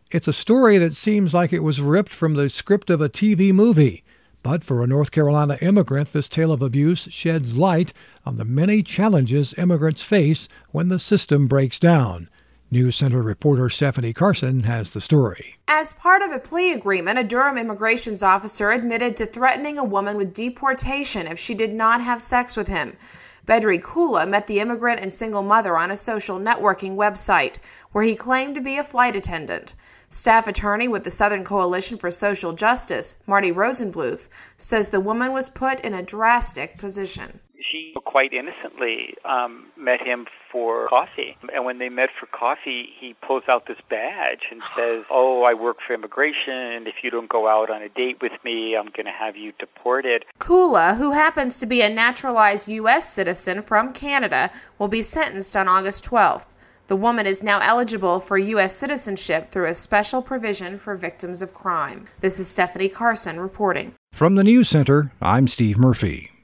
It's a story that seems like it was ripped from the script of a TV movie. But for a North Carolina immigrant, this tale of abuse sheds light on the many challenges immigrants face when the system breaks down. News Center reporter Stephanie Carson has the story. As part of a plea agreement, a Durham immigrations officer admitted to threatening a woman with deportation if she did not have sex with him. Bedri Kula met the immigrant and single mother on a social networking website, where he claimed to be a flight attendant. Staff attorney with the Southern Coalition for Social Justice, Marty Rosenbluth, says the woman was put in a drastic position. She quite innocently met him for coffee. And when they met for coffee, he pulls out this badge and says, "Oh, I work for immigration. If you don't go out on a date with me, I'm going to have you deported." Kula, who happens to be a naturalized U.S. citizen from Canada, will be sentenced on August 12th. The woman is now eligible for U.S. citizenship through a special provision for victims of crime. This is Stephanie Carson reporting. From the News Center, I'm Steve Murphy.